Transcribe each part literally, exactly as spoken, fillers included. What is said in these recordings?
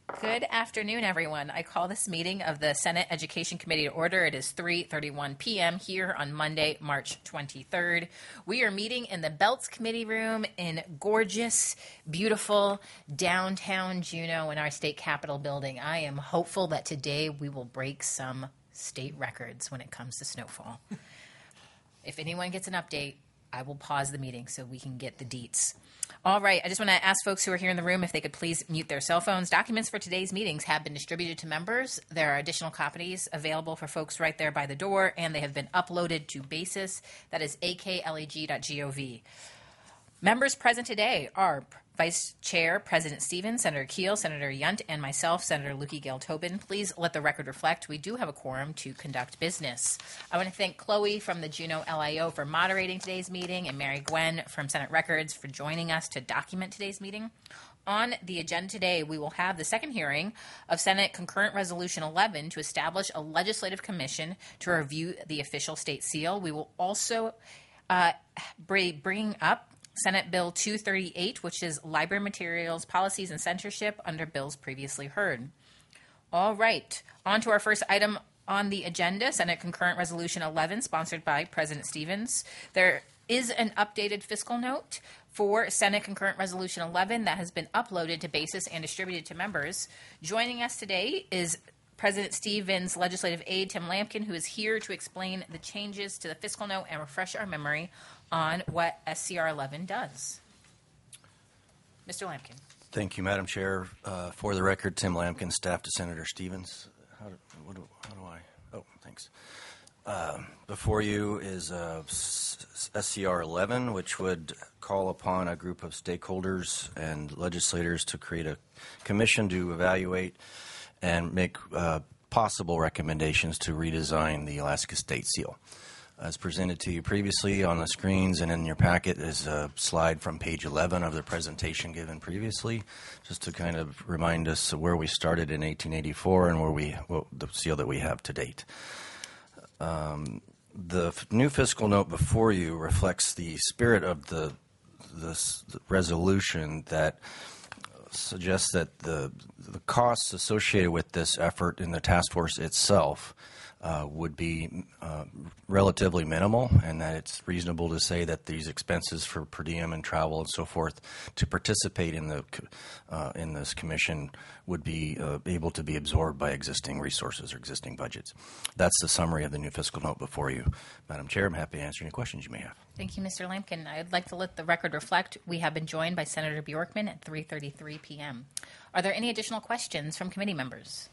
Good afternoon, everyone. I call this meeting of the Senate Education Committee to order. It is three thirty-one p.m. here on Monday, March twenty-third. We are meeting in the Belts Committee Room in gorgeous, beautiful downtown Juneau in our state capitol building. I am hopeful that today we will break some state records when it comes to snowfall. If anyone gets an update, I will pause the meeting so we can get the deets. All right, I just want to ask folks who are here in the room if they could please mute their cell phones. Documents for today's meetings have been distributed to members. There are additional copies available for folks right there by the door, and they have been uploaded to BASIS. That is a k leg dot gov. Members present today are Vice Chair President Stevens, Senator Keel, Senator Yunt, and myself, Senator Lukey Gale-Tobin. Please let the record reflect we do have a quorum to conduct business. I want to thank Chloe from the Juneau L I O for moderating today's meeting and Mary Gwen from Senate Records for joining us to document today's meeting. On the agenda today, we will have the second hearing of Senate Concurrent Resolution eleven to establish a legislative commission to review the official state seal. We will also uh, bring up Senate Bill two thirty-eight, which is library materials, policies, and censorship under bills previously heard. All right, on to our first item on the agenda, Senate Concurrent Resolution eleven, sponsored by President Stevens. There is an updated fiscal note for Senate Concurrent Resolution eleven that has been uploaded to BASIS and distributed to members. Joining us today is President Stevens' legislative aide, Tim Lampkin, who is here to explain the changes to the fiscal note and refresh our memory on what S C R eleven does. Mister Lampkin. Thank you, Madam Chair. Uh, for the record, Tim Lampkin, staff to Senator Stevens. How do, what do, how do I? Oh, thanks. Uh, before you is uh, S C R eleven, which would call upon a group of stakeholders and legislators to create a commission to evaluate and make uh, possible recommendations to redesign the Alaska State Seal. As presented to you previously on the screens and in your packet is a slide from page eleven of the presentation given previously, just to kind of remind us of where we started in eighteen eighty-four and where we well, the seal that we have to date. Um, the f- new fiscal note before you reflects the spirit of the this the resolution that suggests that the the costs associated with this effort in the task force itself uh, would be uh, relatively minimal, and that it's reasonable to say that these expenses for per diem and travel and so forth to participate in the uh, in this commission would be uh, able to be absorbed by existing resources or existing budgets. That's the summary of the new fiscal note before you. Madam Chair, I'm happy to answer any questions you may have. Thank you, Mister Lampkin. I'd like to let the record reflect we have been joined by Senator Bjorkman at three thirty-three p.m. Are there any additional questions from committee members?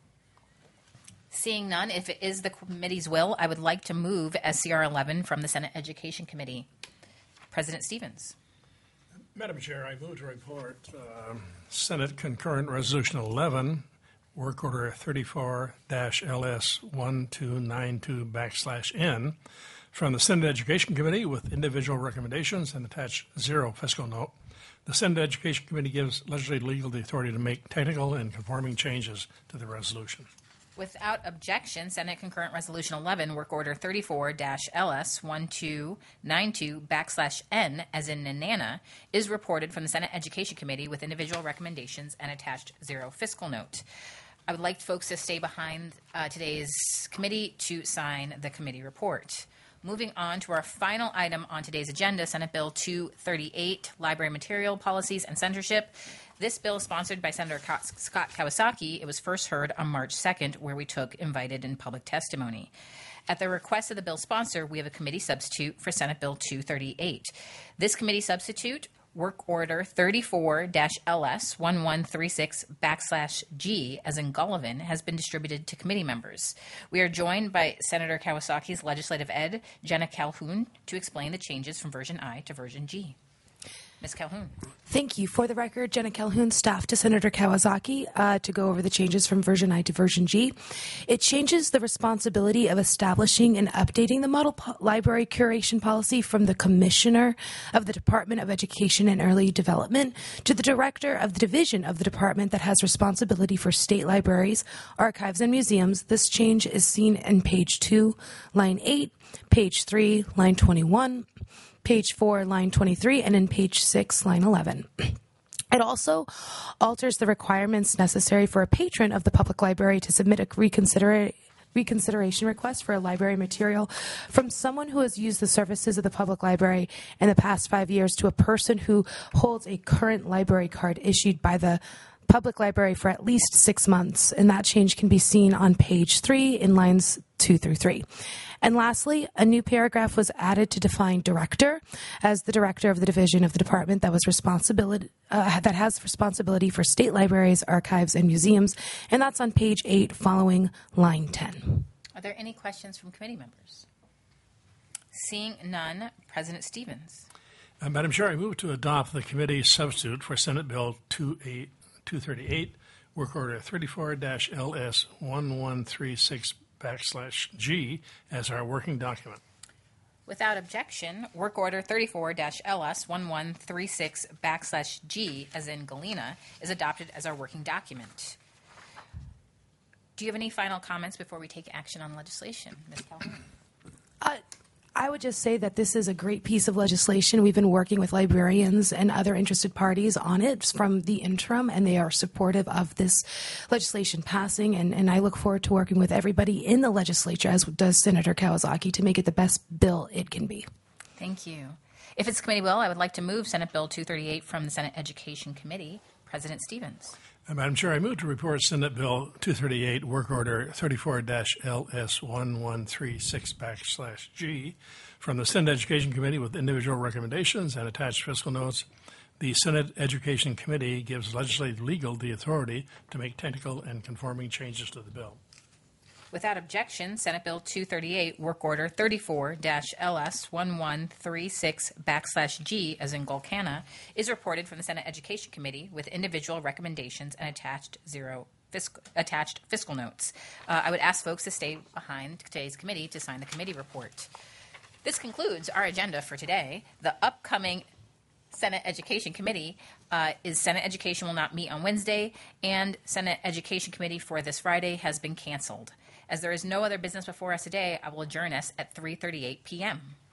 Seeing none, if it is the committee's will, I would like to move S C R eleven from the Senate Education Committee. President Stevens. Madam Chair, I move to report uh, Senate Concurrent Resolution eleven, Work Order thirty-four L S one two nine two backslash N, from the Senate Education Committee with individual recommendations and attached zero fiscal note. The Senate Education Committee gives legislative legal the authority to make technical and conforming changes to the resolution. Without objection, Senate Concurrent Resolution eleven, Work Order thirty-four L S one two nine two backslash N, as in Nanana, is reported from the Senate Education Committee with individual recommendations and attached zero fiscal note. I would like folks to stay behind uh, today's committee to sign the committee report. Moving on to our final item on today's agenda, Senate Bill two thirty-eight, Library Material Policies and Censorship. This bill is sponsored by Senator Scott Kawasaki. It was first heard on March second, where we took invited and public testimony. At the request of the bill sponsor, we have a committee substitute for Senate Bill two thirty-eight. This committee substitute, Work Order thirty-four L S one one three six backslash G, as in Gullivan, has been distributed to committee members. We are joined by Senator Kawasaki's legislative aide, Jenna Calhoun, to explain the changes from version I to version G. Miz Calhoun. Thank you. For the record, Jenna Calhoun, staff to Senator Kawasaki, uh, to go over the changes from version I to version G. It changes the responsibility of establishing and updating the model po- library curation policy from the Commissioner of the Department of Education and Early Development to the Director of the Division of the Department that has responsibility for state libraries, archives, and museums. This change is seen in page two, line eight, page three, line twenty-one, page four, line twenty-three, and in page six, line eleven. It also alters the requirements necessary for a patron of the public library to submit a reconsider- reconsideration request for a library material from someone who has used the services of the public library in the past five years to a person who holds a current library card issued by the public library for at least six months. And that change can be seen on page three in lines two through three. And lastly, a new paragraph was added to define director as the director of the division of the department that was responsibility uh, that has responsibility for state libraries, archives, and museums, and that's on page eight, following line ten. Are there any questions from committee members? Seeing none, President Stevens. Uh, Madam Chair, I move to adopt the committee substitute for Senate Bill two thirty-eight, Work Order thirty-four L S eleven thirty-six backslash G as our working document. Without objection, Work Order thirty-four L S eleven thirty-six backslash G, as in Galena, is adopted as our working document. Do you have any final comments before we take action on legislation, Miz Calhoun? Uh, I would just say that this is a great piece of legislation. We've been working with librarians and other interested parties on it from the interim, and they are supportive of this legislation passing. And, and I look forward to working with everybody in the legislature, as does Senator Kawasaki, to make it the best bill it can be. Thank you. If it's committee will, I would like to move Senate Bill two thirty-eight from the Senate Education Committee. President Stevens. Uh, Madam Chair, I move to report Senate Bill two thirty-eight, Work Order thirty-four L S eleven thirty-six backslash G, from the Senate Education Committee with individual recommendations and attached fiscal notes. The Senate Education Committee gives legislative legal the authority to make technical and conforming changes to the bill. Without objection, Senate Bill two thirty-eight, Work Order thirty-four L S eleven thirty-six backslash G, as in Golcana, is reported from the Senate Education Committee with individual recommendations and attached zero fiscal, attached fiscal notes. Uh, I would ask folks to stay behind today's committee to sign the committee report. This concludes our agenda for today. The upcoming Senate Education Committee uh, is Senate Education will not meet on Wednesday, and Senate Education Committee for this Friday has been canceled. As there is no other business before us today, I will adjourn us at three thirty-eight p.m.